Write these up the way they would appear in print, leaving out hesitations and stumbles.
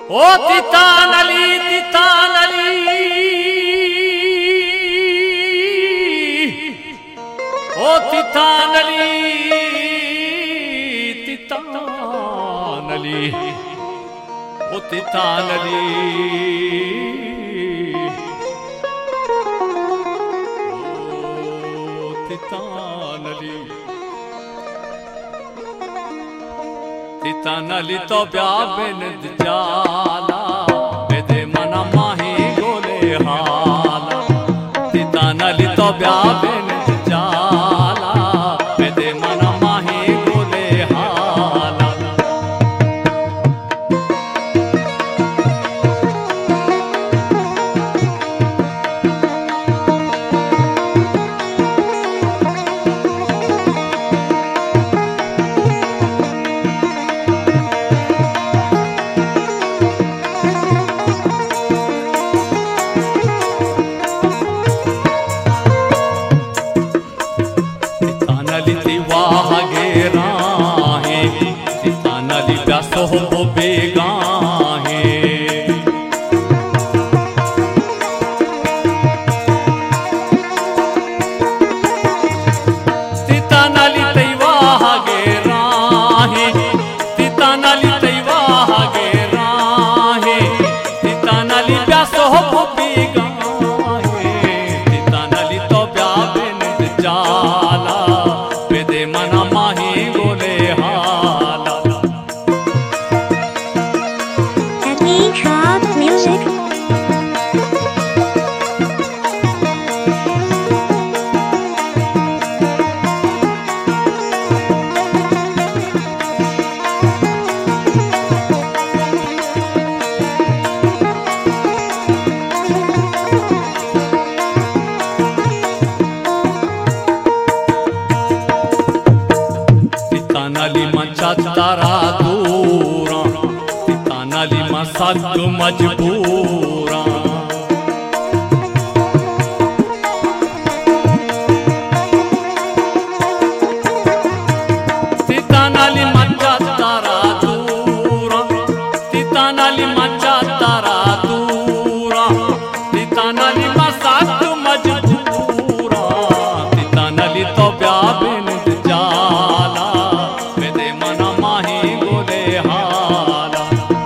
ओ तितानली तितानली ओ तितानली तितानली ओ तितानली ओ तितानली तितानली तो ब्याबिन जाला बेदे मना माही गोले हाला तितानली तो ब्याबिन जाला बेदे मना माही गोले हाला तितानली प्यासो हो बेगाहे तितानली तैवाह गे राहे तितानली तैवाह गे राहे तितानली प्यासो हो बेगाहे तितानली तो ब्याबिन जाला बेदे मना माही गोले हाला Music. तितानली मंचा तारा दूरा तितानली मसक मजबूरा तितानली मंचा तारा दूरा तितानली मंचा तारा दूरा तितानली मसक मजबूरा तितानली तो ब्याबिन जाला बेदे मना माही गोले हाला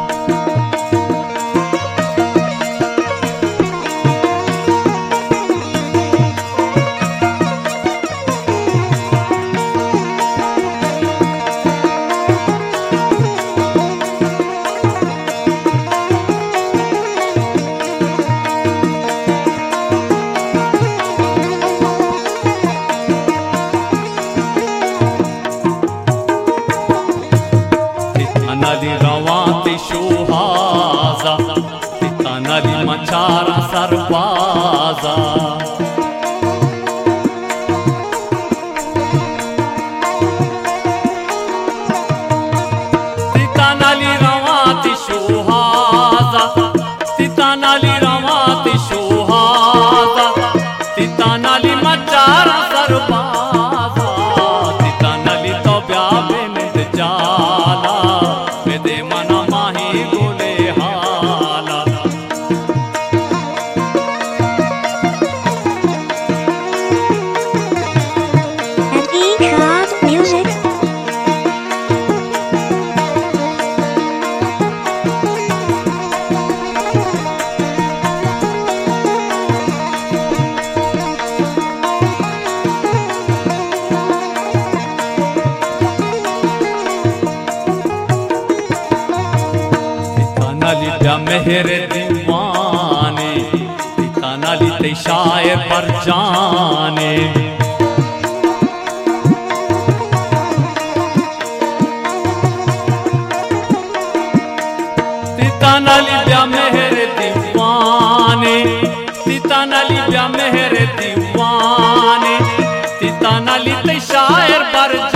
तितानली रवाती शुहाजा तितानली मचारा सरबाजा तितानली रवाती शुहाजा तितानली रवाती शुहाजा तितानली मचारा सरबाजा तितानली तो ब्याबिन जाला बेदे मना माही गोले हाला Music. तितानली प्या मेहर दीवाने तितानली ते शायर पर जाने तितानली प्या मेहर दीवाने तितानली प्या मेहर दीवाने तितानली ते शायर पर